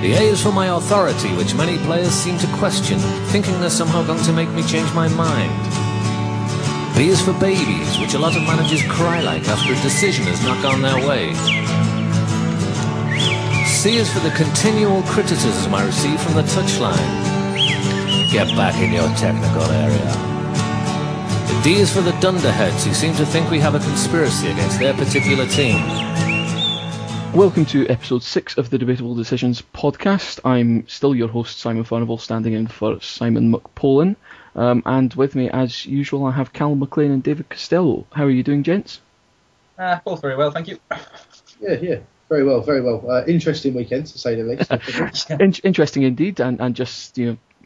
The A is for my authority, which many players seem to question, thinking they're somehow going to make me change my mind. B is for babies, which a lot of managers cry like after a decision has not gone their way. C is for the continual criticism I receive from the touchline. Get back in your technical area. The D is for the dunderheads who seem to think we have a conspiracy against their particular team. Welcome to episode 6 of the Debatable Decisions podcast. I'm still your host, Simon Furnival, standing in for Simon McPolin. And with me, as usual, I have Callum McLean and David Costello. How are you doing, gents? Both very well, thank you. Yeah, very well, very well. Interesting weekend, to say the least. Interesting indeed, and just,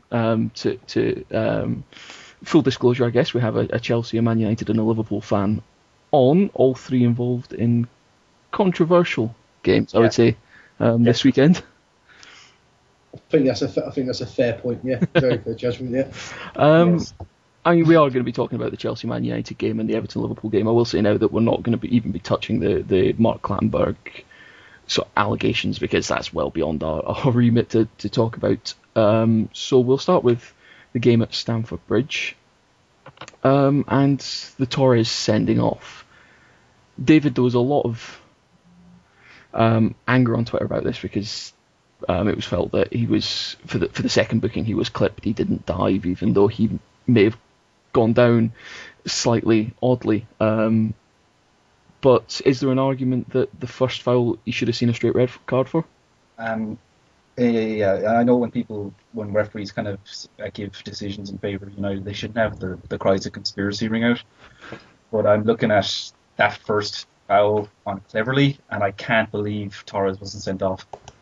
to full disclosure, I guess, we have a Chelsea, a Man United and a Liverpool fan on, all three involved in controversial games, I would say, this weekend. I think that's a fair point. Yeah, very fair judgment. Yeah. Yes. I mean, we are going to be talking about the Chelsea Man United game and the Everton Liverpool game. I will say now that we're not going to even be touching the Mark Clattenburg sort of allegations, because that's well beyond our remit to talk about. So we'll start with the game at Stamford Bridge and the Torres sending off. David, there was a lot of anger on Twitter about this, because it was felt that he was, for the second booking, he was clipped. He didn't dive, even though he may have gone down slightly oddly. But is there an argument that the first foul he should have seen a straight red card for? Yeah. I know when referees kind of give decisions in favour of United, they shouldn't have the cries of conspiracy ring out. But I'm looking at that first foul on Cleverley, and I can't believe Torres wasn't sent off.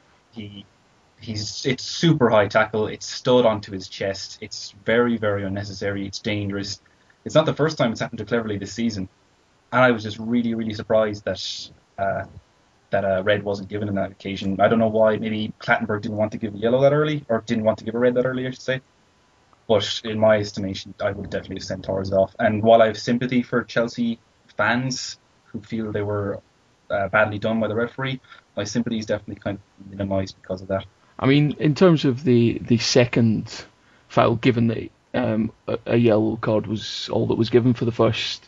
It's super high tackle. It's stood onto his chest. It's very, very unnecessary. It's dangerous. It's not the first time it's happened to Cleverley this season, and I was just really, really surprised that a red wasn't given on that occasion. I don't know why. Maybe Clattenburg didn't want to give a yellow that early, or didn't want to give a red that early, I should say. But in my estimation, I would definitely have sent Torres off. And while I have sympathy for Chelsea fans who feel they were badly done by the referee, my sympathy is definitely kind of minimised because of that. I mean, in terms of the second foul, given that a yellow card was all that was given for the first,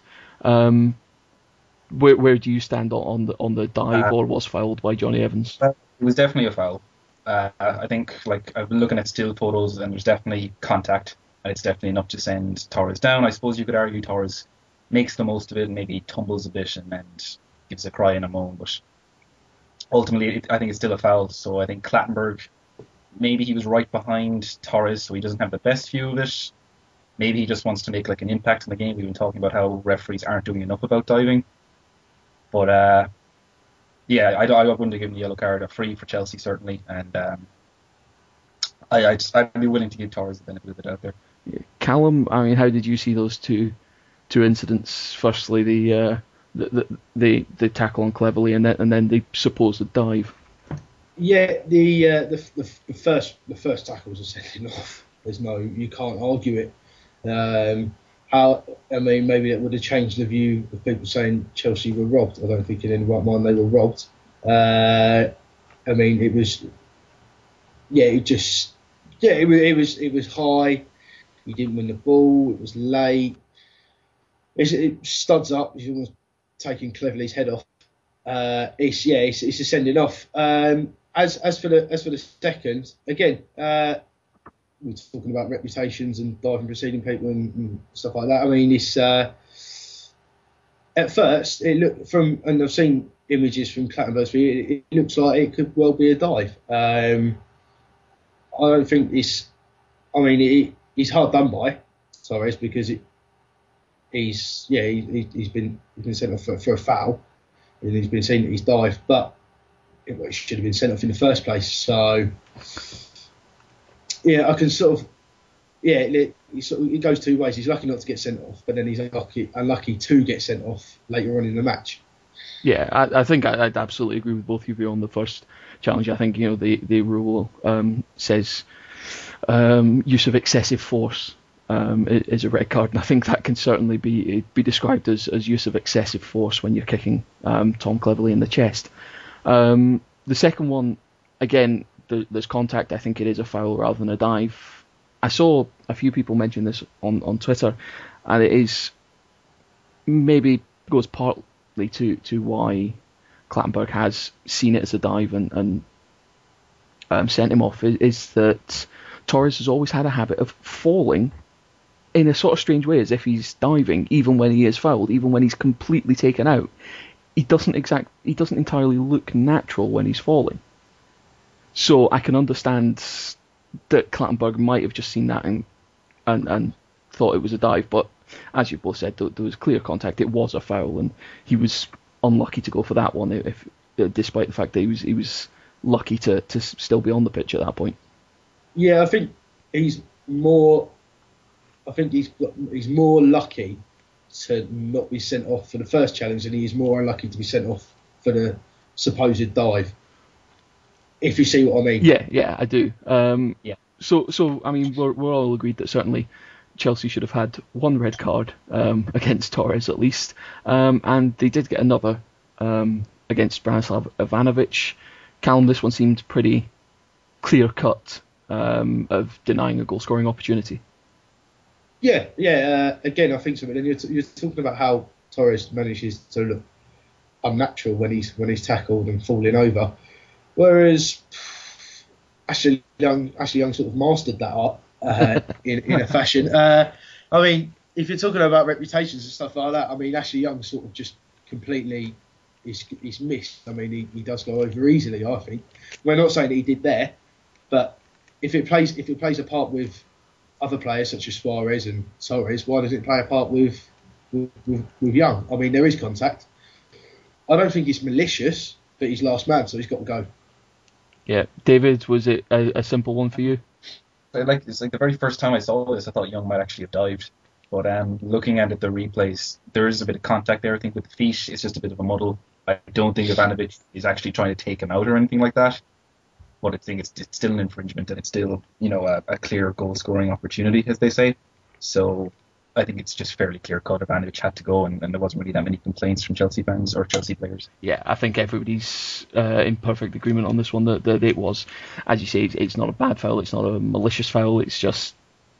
where do you stand on the dive or was fouled by Johnny Evans? It was definitely a foul. I think, I've been looking at still photos, and there's definitely contact, and it's definitely enough to send Torres down. I suppose you could argue Torres makes the most of it and maybe tumbles a bit and gives a cry and a moan, but ultimately I think it's still a foul. So I think Clattenburg, maybe he was right behind Torres, so he doesn't have the best view of it. Maybe he just wants to make an impact in the game. We've been talking about how referees aren't doing enough about diving. But I wouldn't have given the yellow card. A free for Chelsea, certainly. And I'd be willing to give Torres the benefit of the doubt there. Yeah. Callum, I mean, how did you see those two incidents? Firstly, the tackle on Cleverley, and then the supposed dive. Yeah, the first tackle was a sending off. You can't argue it. Maybe it would have changed the view of people saying Chelsea were robbed. I don't think in any right mind they were robbed. It was high. He didn't win the ball. It was late. It studs up. He's almost taking Cleverley's head off. It's a sending off. As for the second, again, we're talking about reputations and diving preceding people and stuff like that. I mean, it's at first it looked and I've seen images from Clattenburg's view. It looks like it could well be a dive. I don't think it's. I mean, he's hard done by Torres, because he's been sent off for a foul, and he's been seen that he's dived, but it should have been sent off in the first place. So. Yeah, I can sort of. Yeah, it goes two ways. He's lucky not to get sent off, but then he's unlucky to get sent off later on in the match. Yeah, I think I'd absolutely agree with both of you on the first challenge. I think the rule says use of excessive force is a red card, and I think that can certainly be described as use of excessive force when you're kicking Tom Cleverley in the chest. The second one, again, there's contact, I think it is a foul rather than a dive. I saw a few people mention this on Twitter, and it is maybe goes partly to why Clattenburg has seen it as a dive and sent him off, is that Torres has always had a habit of falling in a sort of strange way, as if he's diving, even when he is fouled, even when he's completely taken out. He doesn't entirely look natural when he's falling. So I can understand that Clattenburg might have just seen that and thought it was a dive, but as you both said, there was clear contact. It was a foul, and he was unlucky to go for that one, despite the fact that he was lucky to still be on the pitch at that point. Yeah, I think he's more lucky to not be sent off for the first challenge than he is more unlucky to be sent off for the supposed dive. If you see what I mean. Yeah, I do. Yeah. So I mean, we're all agreed that certainly Chelsea should have had one red card against Torres at least, and they did get another against Branislav Ivanovic. Callum, this one seemed pretty clear cut of denying a goal scoring opportunity. Yeah. Again, I think so. But then you're talking about how Torres manages to look unnatural when he's tackled and falling over, whereas Ashley Young sort of mastered that art in a fashion. I mean, if you're talking about reputations and stuff like that, I mean, Ashley Young sort of just completely is missed. I mean, he does go over easily, I think. We're not saying that he did there, but if it plays a part with other players such as Suarez and Torres, why does it play a part with Young? I mean, there is contact. I don't think it's malicious, but he's last man, so he's got to go. Yeah, David, was it a simple one for you? It's like the very first time I saw this, I thought Young might actually have dived. But looking at the replays, there is a bit of contact there. I think with the feet, it's just a bit of a muddle. I don't think Ivanovic is actually trying to take him out or anything like that. But I think it's still an infringement, and it's still, a clear goal-scoring opportunity, as they say. So I think it's just fairly clear-cut. Ivanovic had to go, and there wasn't really that many complaints from Chelsea fans or Chelsea players. Yeah, I think everybody's in perfect agreement on this one, that it was, as you say, it's not a bad foul, it's not a malicious foul, it's just,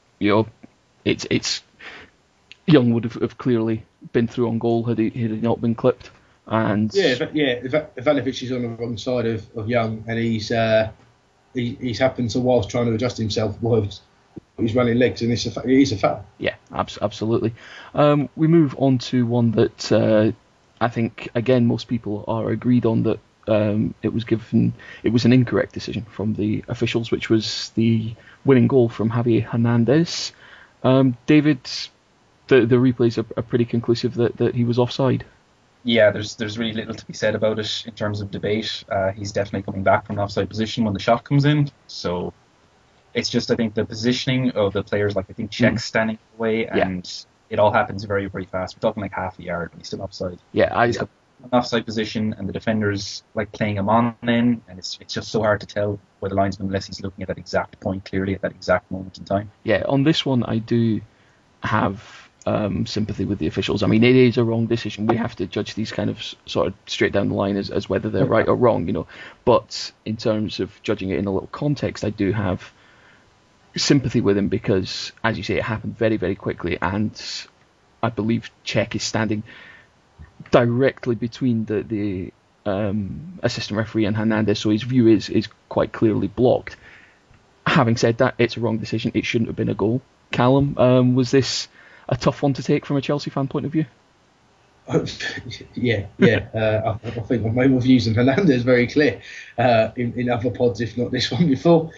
it's Young would have clearly been through on goal had he not been clipped. And Ivanovic is on the wrong side of Young, and he's happened to, whilst trying to adjust himself, he's running legs, and it is a foul. Yeah, absolutely. We move on to one that I think, again, most people are agreed on, that it was an incorrect decision from the officials, which was the winning goal from Javier Hernandez. David, the replays are pretty conclusive that he was offside. Yeah, there's really little to be said about it in terms of debate. He's definitely coming back from an offside position when the shot comes in. So it's just, I think, the positioning of the players, like I think Cech's standing away, and it all happens very, very fast. We're talking like half a yard when he's still offside. Yeah, he's got an offside position, and the defender's like playing him on then, and it's just so hard to tell by the linesman unless he's looking at that exact point clearly at that exact moment in time. Yeah, on this one I do have sympathy with the officials. I mean, it is a wrong decision. We have to judge these kind of sort of straight down the line as whether they're right or wrong, But in terms of judging it in a little context, I do have sympathy with him because, as you say, it happened very, very quickly, and I believe Cech is standing directly between the assistant referee and Hernandez, so his view is quite clearly blocked. Having said that, it's a wrong decision. It shouldn't have been a goal. Callum, was this a tough one to take from a Chelsea fan point of view? Yeah. I think my main views on Hernandez is very clear in other pods, if not this one before.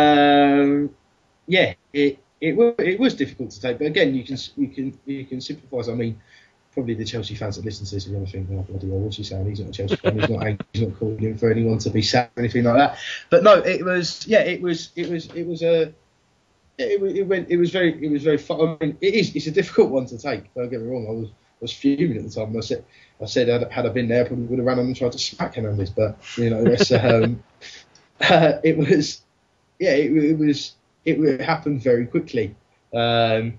It was difficult to take, but again, you can sympathise. I mean, probably the Chelsea fans that listen to this are going to think, oh bloody hell, what's he saying? He's not a Chelsea fan. He's not angry. He's not calling in for anyone to be sad or anything like that. But no, it was very fun. I mean, it's a difficult one to take. Don't get me wrong. I was fuming at the time. I said had I been there, I probably would have ran on and tried to smack Hernandez. But it happened very quickly. I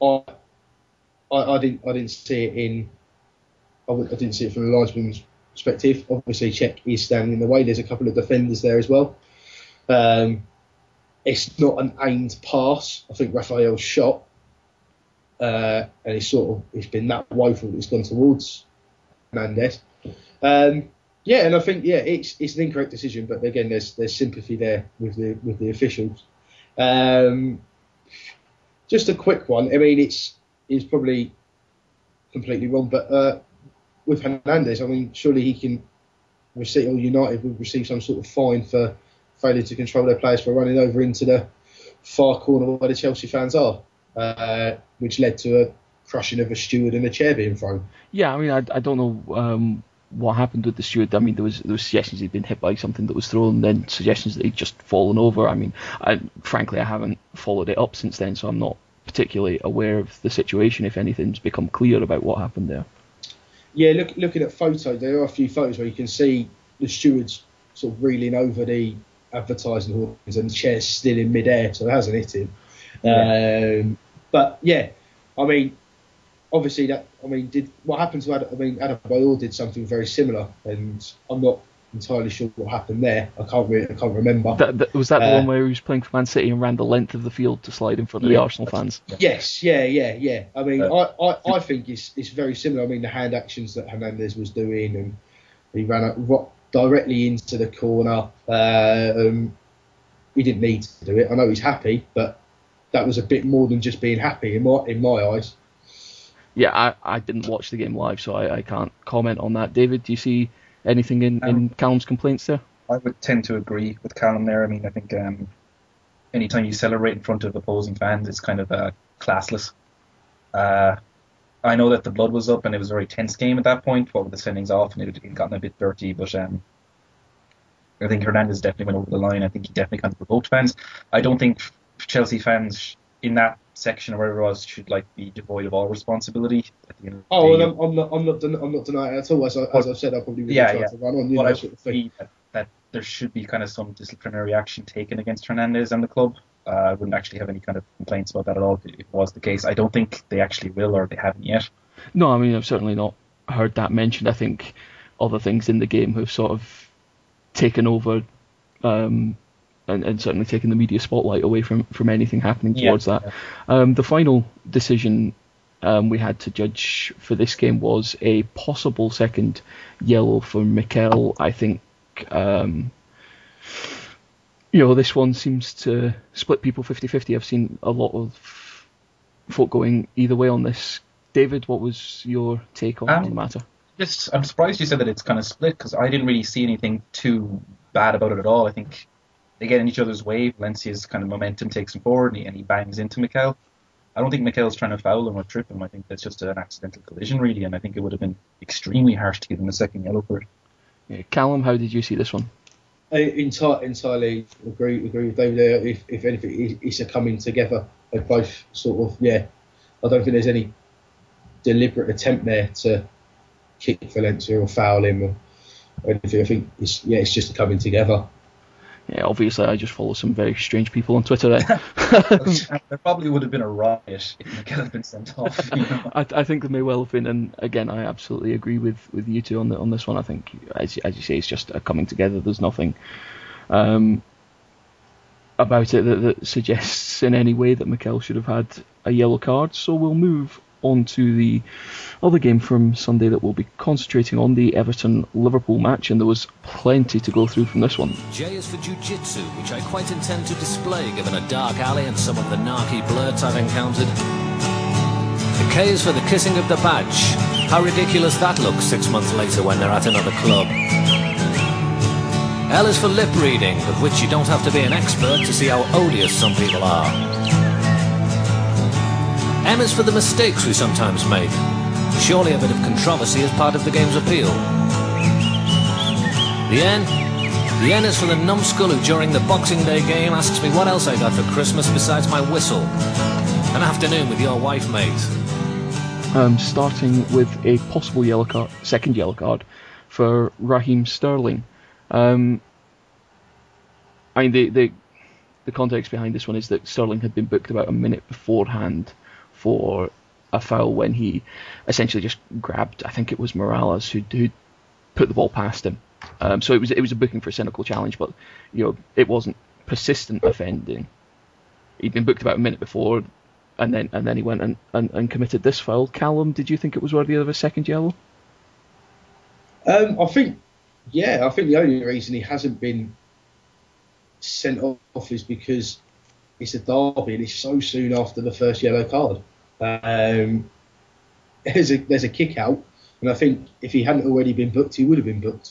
didn't see it I didn't see it from the linesman's perspective. Obviously, Cech is standing in the way. There's a couple of defenders there as well. It's not an aimed pass. I think Raphael's shot, and it's been that woeful that it's gone towards Hernandez. And I think it's an incorrect decision, but again, there's sympathy there with the officials. Just a quick one. I mean, it's probably completely wrong, but with Hernandez, I mean, surely he can receive, or United would receive some sort of fine for failing to control their players for running over into the far corner where the Chelsea fans are, which led to a crushing of a steward and a chair being thrown. Yeah, I mean, I don't know what happened with the steward. I mean, there was suggestions he'd been hit by something that was thrown, then suggestions that he'd just fallen over. I mean, frankly, I haven't followed it up since then, so I'm not particularly aware of the situation, if anything's become clear about what happened there. Yeah, looking at photos, there are a few photos where you can see the stewards sort of reeling over the advertising horns and the chair's still in midair, so it hasn't hit him. Yeah. But yeah, I mean, obviously what happened to Adam? I mean, Adebayor did something very similar, and I'm not entirely sure what happened there. I can't remember. Was that the one where he was playing for Man City and ran the length of the field to slide in front of the Arsenal fans? Yes, yeah. I mean, I think it's very similar. I mean, the hand actions that Hernandez was doing, and he ran directly into the corner. He didn't need to do it. I know he's happy, but that was a bit more than just being happy in my eyes. Yeah, I didn't watch the game live, so I can't comment on that. David, do you see anything in Callum's complaints there? I would tend to agree with Callum there. I mean, I think anytime you celebrate in front of opposing fans, it's kind of classless. I know that the blood was up and it was a very tense game at that point, what with the sendings off, and it had gotten a bit dirty, but I think Hernandez definitely went over the line. I think he definitely kind of provoked fans. I don't think Chelsea fans in that section or wherever it was should be devoid of all responsibility. At the end of the day. I'm not denying it at all. As I've said, I probably would try to run on. But I sort of think that there should be kind of some disciplinary action taken against Hernandez and the club. I wouldn't actually have any kind of complaints about that at all if it was the case. I don't think they actually will, or they haven't yet. No, I mean, I've certainly not heard that mentioned. I think other things in the game have sort of taken over and certainly taken the media spotlight away from anything happening towards that. The final decision we had to judge for this game was a possible second yellow for Mikel. I think this one seems to split people 50-50. I've seen a lot of folk going either way on this. David, what was your take on the matter? I'm surprised you said that it's kind of split, because I didn't really see anything too bad about it at all. I think they get in each other's way. Valencia's kind of momentum takes him forward, and he bangs into Mikel. I don't think Mikel's trying to foul him or trip him. I think that's just an accidental collision, really, and I think it would have been extremely harsh to give him a second yellow for it. Yeah. Callum, how did you see this one? I entirely agree with David there. If anything, it's a coming together. They both sort of, I don't think there's any deliberate attempt there to kick Valencia or foul him or anything. I think it's just a coming together. Yeah, obviously I just follow some very strange people on Twitter there. There probably would have been a riot if Mikel had been sent off. I think there may well have been, and again, I absolutely agree with you two on this one. I think, as you say, it's just a coming together. There's nothing about it that suggests in any way that Mikel should have had a yellow card. So we'll move on to the other game from Sunday that we'll be concentrating on, the Everton-Liverpool match, and there was plenty to go through from this one. J is for jiu-jitsu, which I quite intend to display given a dark alley and some of the narky blurts I've encountered. The K is for the kissing of the badge. How ridiculous that looks 6 months later when they're at another club. L is for lip reading, of which you don't have to be an expert to see how odious some people are. M is for the mistakes we sometimes make. Surely a bit of controversy is part of the game's appeal. The N is for the numbskull who during the Boxing Day game asks me what else I got for Christmas besides my whistle. An afternoon with your wife, mate. Starting with a possible second yellow card for Raheem Sterling. I mean, the context behind this one is that Sterling had been booked about a minute beforehand for a foul when he essentially just grabbed, I think it was Morales who put the ball past him. So it was a booking for a cynical challenge, but it wasn't persistent offending. He'd been booked about a minute before, and then he went and committed this foul. Callum, did you think it was worthy of a second yellow? I think the only reason he hasn't been sent off is because it's a derby and it's so soon after the first yellow card. There's a kick out, and I think if he hadn't already been booked, he would have been booked.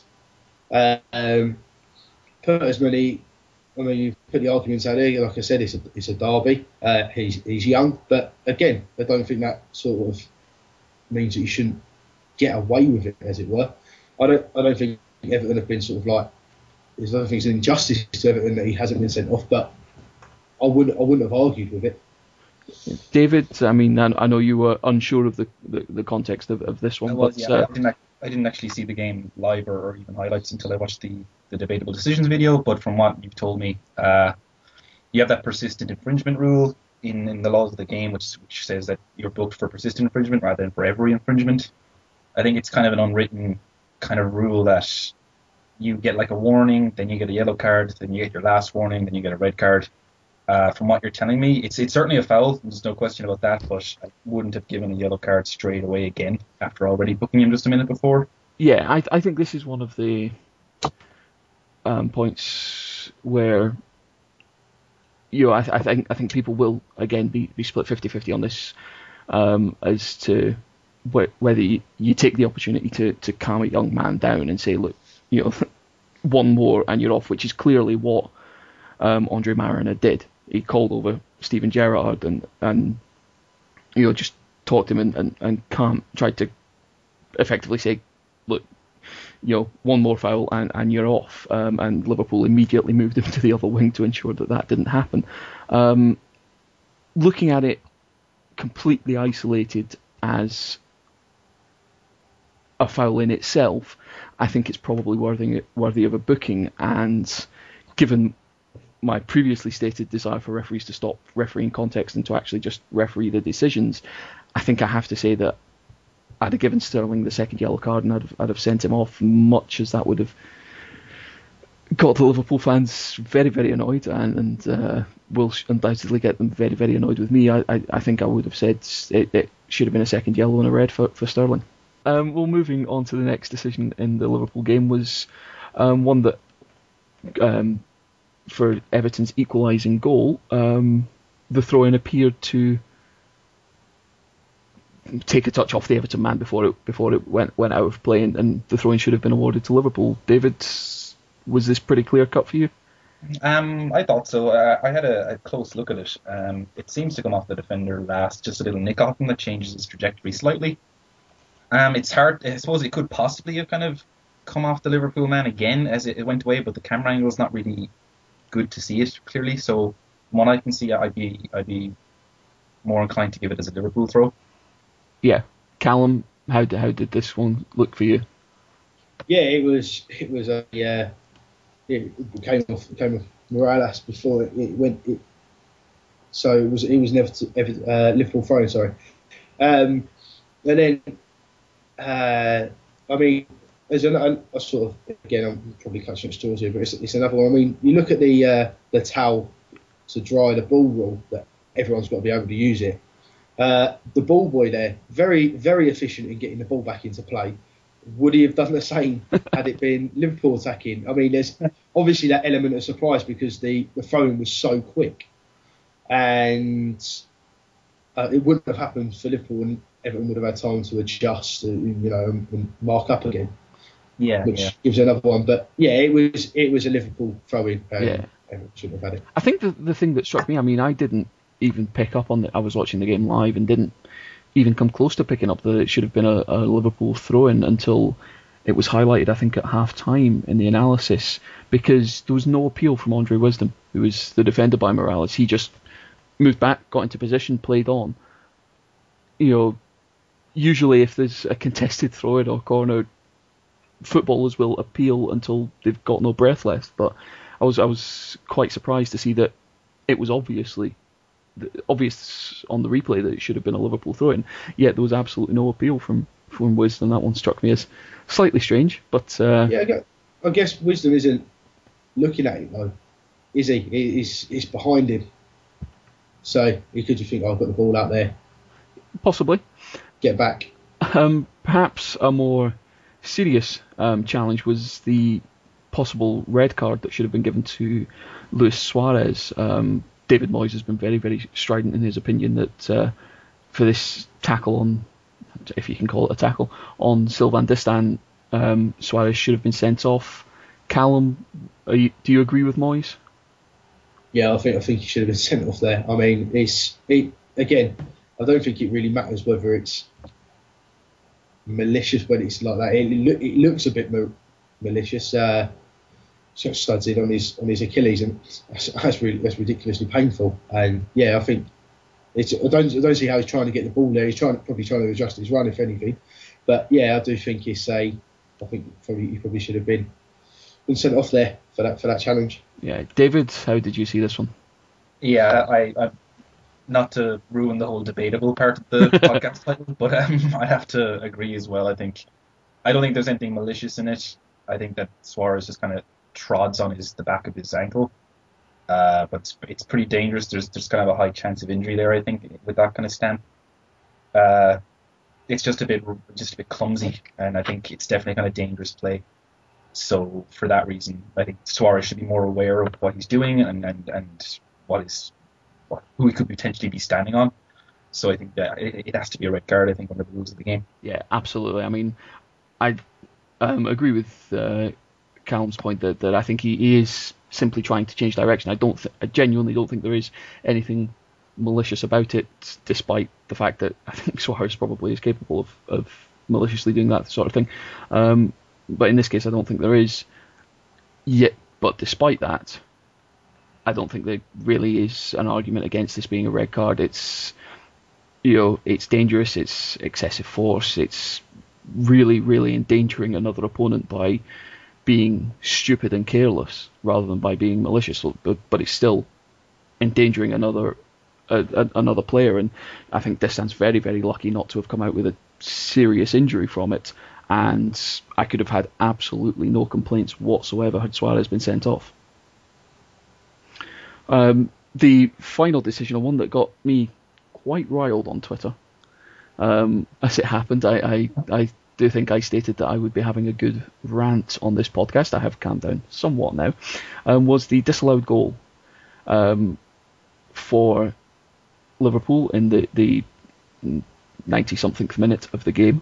Put as many. I mean, you put the arguments out there. Like I said, it's a derby. He's young, but again, I don't think that sort of means that you shouldn't get away with it, as it were. I don't think Everton have been sort of like. I don't think it's an injustice to Everton that he hasn't been sent off, but I wouldn't have argued with it. David, I mean, I know you were unsure of the context of this one. I didn't actually see the game live or even highlights until I watched the debatable decisions video. But from what you've told me, you have that persistent infringement rule in the laws of the game, which says that you're booked for persistent infringement rather than for every infringement. I think it's kind of an unwritten kind of rule that you get like a warning, then you get a yellow card, then you get your last warning, then you get a red card. From what you're telling me, it's certainly a foul. There's no question about that. But I wouldn't have given a yellow card straight away again after already booking him just a minute before. Yeah, I think this is one of the points where I think people will again be split 50-50 on this as to whether you take the opportunity to calm a young man down and say, look, one more and you're off, which is clearly what Andre Marriner did. He called over Steven Gerrard and just talked him and tried to effectively say, look, one more foul and you're off. And Liverpool immediately moved him to the other wing to ensure that didn't happen. Looking at it completely isolated as a foul in itself, I think it's probably worthy of a booking. And given my previously stated desire for referees to stop refereeing context and to actually just referee the decisions, I think I have to say that I'd have given Sterling the second yellow card and I'd have sent him off, much as that would have got the Liverpool fans very, very annoyed and will undoubtedly get them very, very annoyed with me. I think I would have said it should have been a second yellow and a red for Sterling. Well, moving on to the next decision in the Liverpool game was one that for Everton's equalising goal, the throw-in appeared to take a touch off the Everton man before it went out of play, and the throw-in should have been awarded to Liverpool. David, was this pretty clear cut for you? I thought so. I had a close look at it. It seems to come off the defender last, just a little nick off him that changes his trajectory slightly. It's hard. I suppose it could possibly have kind of come off the Liverpool man again as it went away, but the camera angle is not really good to see it clearly. So from what I can see, I'd be more inclined to give it as a Liverpool throw. Yeah, Callum, how did this one look for you? Yeah, it was a it came off Morales before it went. So it was never Liverpool throwing. Sorry, and then I mean, there's a sort of, again, I'm probably catching at straws here, but it's another one. I mean, you look at the towel to dry the ball rule that everyone's got to be able to use it. The ball boy there, very, very efficient in getting the ball back into play. Would he have done the same had it been Liverpool attacking? I mean, there's obviously that element of surprise because the throwing was so quick, and it wouldn't have happened for Liverpool, and Everton would have had time to adjust, and mark up again. Yeah, which gives another one. But yeah, it was a Liverpool throw-in. Everton shouldn't have had it. I think the thing that struck me, I mean, I didn't even pick up on it. I was watching the game live and didn't even come close to picking up that it should have been a Liverpool throw-in until it was highlighted, I think, at half-time in the analysis, because there was no appeal from Andre Wisdom, who was the defender by Morales. He just moved back, got into position, played on. Usually if there's a contested throw-in or corner, footballers will appeal until they've got no breath left. But I was quite surprised to see that it was obvious on the replay that it should have been a Liverpool throw-in, yet there was absolutely no appeal from Wisdom. That one struck me as slightly strange, but I guess Wisdom isn't looking at it though. is he? He's behind him. So he could just think, I've got the ball out there. Possibly. Get back. Perhaps a more serious challenge was the possible red card that should have been given to Luis Suarez. David Moyes has been very, very strident in his opinion that for this tackle on, if you can call it a tackle, on Sylvain Distin, Suarez should have been sent off. Callum, do you agree with Moyes? Yeah, I think he should have been sent off there. I mean, again, I don't think it really matters whether it's malicious when it's like that. It looks a bit malicious. Sort of studs in on his Achilles, and that's ridiculously painful. And yeah, I think I don't see how he's trying to get the ball there. He's probably trying to adjust his run, if anything. But yeah, I do think he probably should have been sent off there for that challenge. Yeah, David, how did you see this one? Yeah, I not to ruin the whole debatable part of the podcast title, but I have to agree as well. I don't think there's anything malicious in it. I think that Suarez just kind of trods on the back of his ankle, but it's pretty dangerous. There's kind of a high chance of injury there, I think, with that kind of stamp. It's just a bit clumsy, and I think it's definitely kind of dangerous play. So for that reason, I think Suarez should be more aware of what he's doing and who he could potentially be standing on. So I think that it has to be a red card, I think, under the rules of the game. Yeah, absolutely. I mean, I agree with Callum's point that I think he is simply trying to change direction. I genuinely don't think there is anything malicious about it, despite the fact that I think Suarez probably is capable of maliciously doing that sort of thing. But in this case, I don't think there is. Yet, but despite that, I don't think there really is an argument against this being a red card. It's dangerous. It's excessive force. It's really, really endangering another opponent by being stupid and careless rather than by being malicious. But it's still endangering another player, and I think Distin's very, very lucky not to have come out with a serious injury from it. And I could have had absolutely no complaints whatsoever had Suarez been sent off. The final decision, one that got me quite riled on Twitter, as it happened, I do think I stated that I would be having a good rant on this podcast. I have calmed down somewhat now. Was the disallowed goal for Liverpool in the 90-something minute of the game.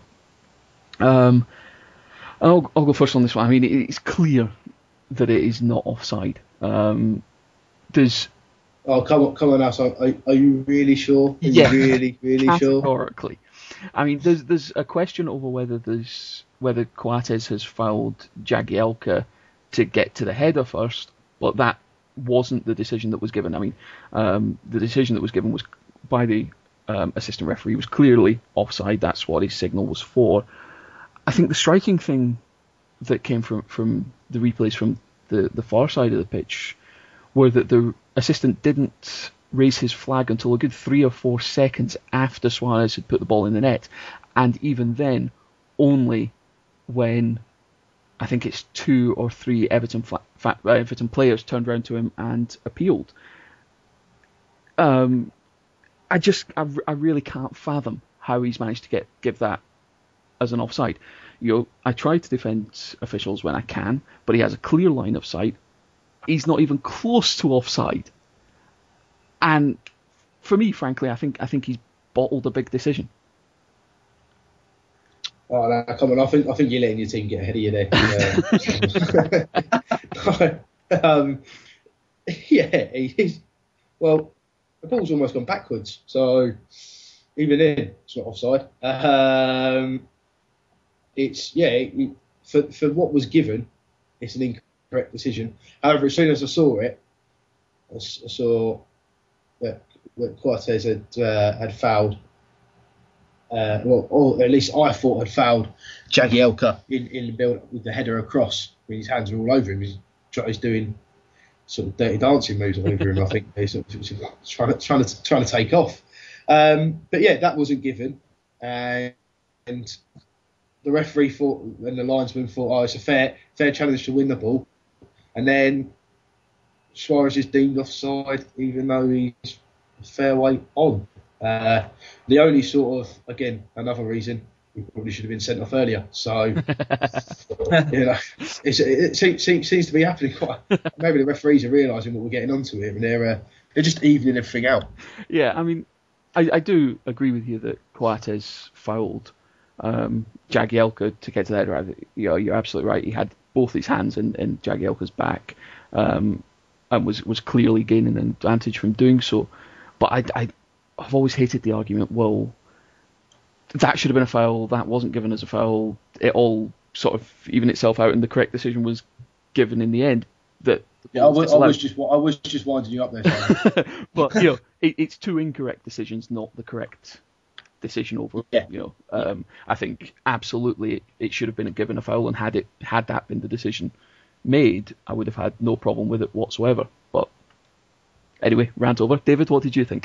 I'll go first on this one. I mean, it's clear that it is not offside. There's... Oh, come on, Alson. Are you really sure? Are you really, really sure? Categorically. I mean, there's a question over whether Coates has fouled Jagielka to get to the header first, but that wasn't the decision that was given. I mean, the decision that was given was by the assistant referee was clearly offside. That's what his signal was for. I think the striking thing that came from the replays from the far side of the pitch were that the assistant didn't raise his flag until a good 3 or 4 seconds after Suarez had put the ball in the net, and even then only when I think it's 2 or 3 Everton players turned around to him and appealed. I really can't fathom how he's managed to give that as an offside. I try to defend officials when I can, but he has a clear line of sight. He's not even close to offside. And for me, frankly, I think he's bottled a big decision. Oh, no, come on! I think you're letting your team get ahead of you there. Well, the ball's almost gone backwards, so even then, it's not offside. For what was given, it's an incorrect decision. However, as soon as I saw it, I saw that Coates had fouled. Or at least I thought had fouled Jagielka in the build with the header across. I mean, his hands are all over him. He's doing sort of dirty dancing moves all over him. I think he's trying to take off. But yeah, that wasn't given, and the referee thought, and the linesman thought, it's a fair challenge to win the ball. And then Suarez is deemed offside, even though he's a fair way on. The only sort of, again, another reason he probably should have been sent off earlier. So, it seems to be happening quite. Maybe the referees are realising what we're getting onto here, and they're just evening everything out. Yeah, I mean, I do agree with you that Coates fouled Jagielka to get to that drive. You're absolutely right. He had both his hands in Jagielka's back, and was clearly gaining an advantage from doing so. But I've always hated the argument, well, that should have been a foul, that wasn't given as a foul. It all sort of evened itself out, and the correct decision was given in the end. That I was just winding you up there. But it's two incorrect decisions, not the correct decision over. Yeah. I think absolutely it should have been given a foul, and had that been the decision made, I would have had no problem with it whatsoever. But anyway, rant over. David, what did you think?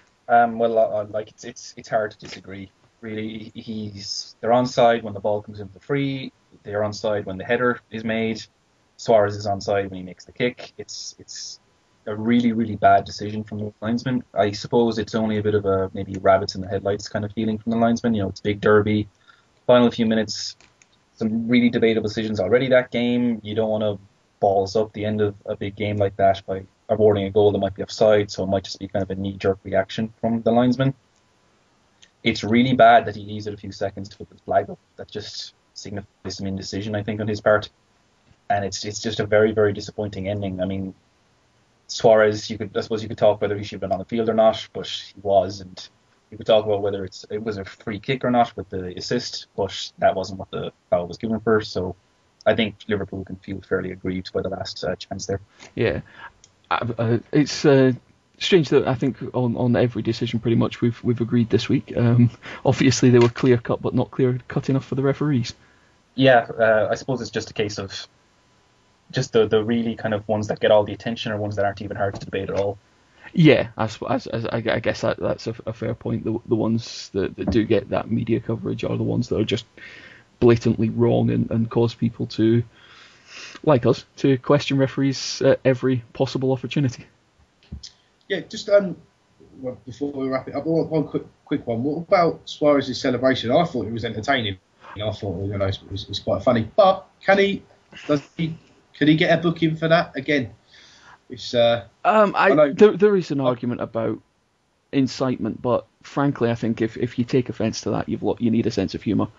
Well, it's hard to disagree. Really, they're onside when the ball comes in for free. They're onside when the header is made. Suarez is onside when he makes the kick. It's a really, really bad decision from the linesman. I suppose it's only a bit of a maybe rabbits in the headlights kind of feeling from the linesman. It's a big derby. Final few minutes, some really debatable decisions already that game. You don't want to balls up the end of a big game like that by awarding a goal that might be offside, so it might just be kind of a knee-jerk reaction from the linesman. It's really bad that he leaves it a few seconds to put the flag up. That just signifies some indecision, I think, on his part. And it's just a very, very disappointing ending. I mean, Suarez, I suppose you could talk whether he should have been on the field or not, but he was, and you could talk about whether it was a free kick or not with the assist, but that wasn't what the foul was given for. So I think Liverpool can feel fairly aggrieved by the last chance there. Yeah, it's strange that I think on every decision pretty much we've agreed this week. Obviously they were clear cut, but not clear cut enough for the referees. Yeah, I suppose it's just a case of just the really kind of ones that get all the attention or ones that aren't even hard to debate at all. Yeah, I guess that's a fair point. The ones that do get that media coverage are the ones that are just blatantly wrong and cause people to, like us, to question referees at every possible opportunity. Yeah, just before we wrap it up, one quick one. What about Suarez's celebration? I thought it was entertaining. I thought it was quite funny. But could he get a booking for that again? It's there is an argument about incitement, but frankly, I think if you take offence to that, you need a sense of humour.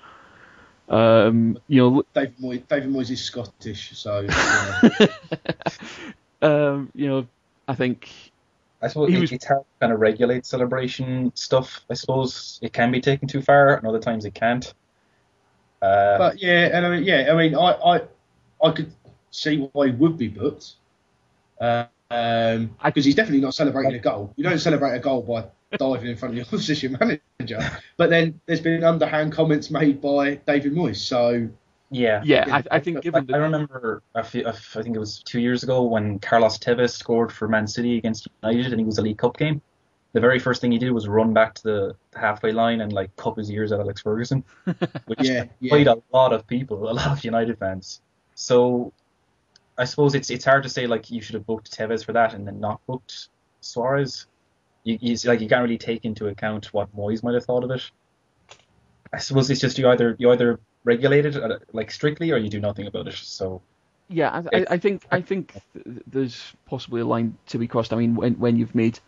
David Moyes is Scottish, so I think. I suppose it's hard to kind of regulate celebration stuff. I suppose it can be taken too far, and other times it can't. But I could see why he would be booked. Because he's definitely not celebrating a goal. You don't celebrate a goal by diving in front of your opposition manager. But then there's been underhand comments made by David Moyes. So I think given I remember I think it was 2 years ago when Carlos Tevez scored for Man City against United, and it was a League Cup game. The very first thing he did was run back to the halfway line and cup his ears at Alex Ferguson, which annoyed a lot of people, a lot of United fans. So I suppose it's hard to say you should have booked Tevez for that and then not booked Suarez. You can't really take into account what Moyes might have thought of it. I suppose it's just you either regulate it strictly or you do nothing about it. So yeah, I think there's possibly a line to be crossed. I mean, when you've made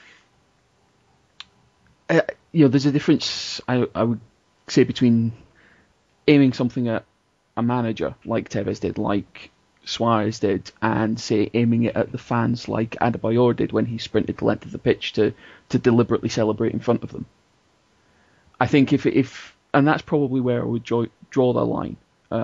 there's a difference I would say between aiming something at a manager like Tevez did, like Suarez did, and say aiming it at the fans like Adebayor did when he sprinted the length of the pitch to deliberately celebrate in front of them. I think if and that's probably where I would draw the line.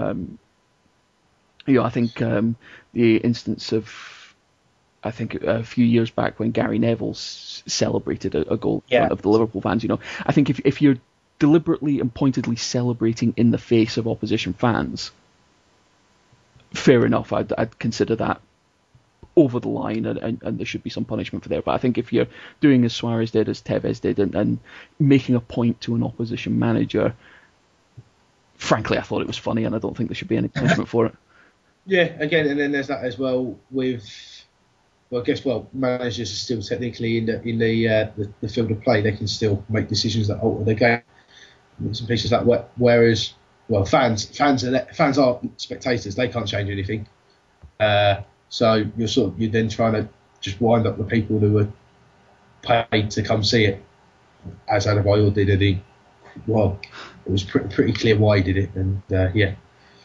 I think the instance of I think a few years back when Gary Neville celebrated a goal in front of the Liverpool fans. I think if you're deliberately and pointedly celebrating in the face of opposition fans, fair enough, I'd consider that over the line, and there should be some punishment for there. But I think if you're doing as Suarez did, as Tevez did, and making a point to an opposition manager, frankly, I thought it was funny, and I don't think there should be any punishment for it. Yeah, again, and then there's that as well with well, I guess managers are still technically in the field of play. They can still make decisions that alter the game. Bits and pieces like that. Whereas, fans are spectators. They can't change anything. So you're then trying to just wind up the people who were paid to come see it, as Adebayor did. And it was pretty clear why he did it. And yeah.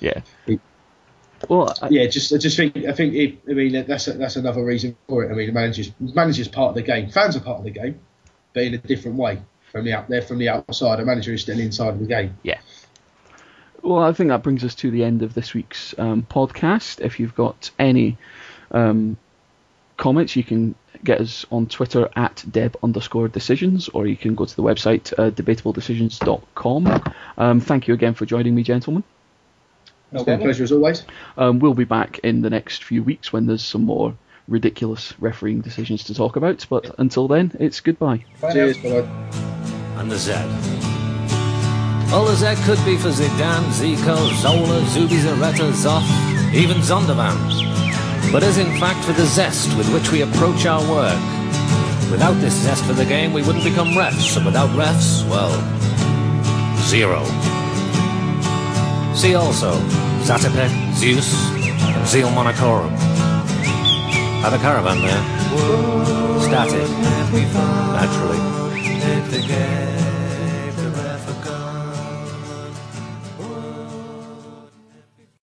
I just think that's another reason for it. I mean, the manager's part of the game. Fans are part of the game, but in a different way. From the outside, a manager is still inside of the game. Yeah. Well, I think that brings us to the end of this week's podcast. If you've got any comments, you can get us on Twitter at @Deb_decisions, or you can go to the website debatabledecisions.com. Thank you again for joining me, gentlemen. It's been a pleasure as always. We'll be back in the next few weeks when there's some more ridiculous refereeing decisions to talk about. But until then, it's goodbye. Cheers, bye. And the Z. Well, the Z could be for Zidane, Zico, Zola, Zubi, Zaretta, Zoff, even Zondervan. But is in fact for the zest with which we approach our work. Without this zest for the game, we wouldn't become refs. And without refs, well, zero. See also Zatopek, Zeus, and Zeal Monacorum. Have a caravan there. Static. Naturally.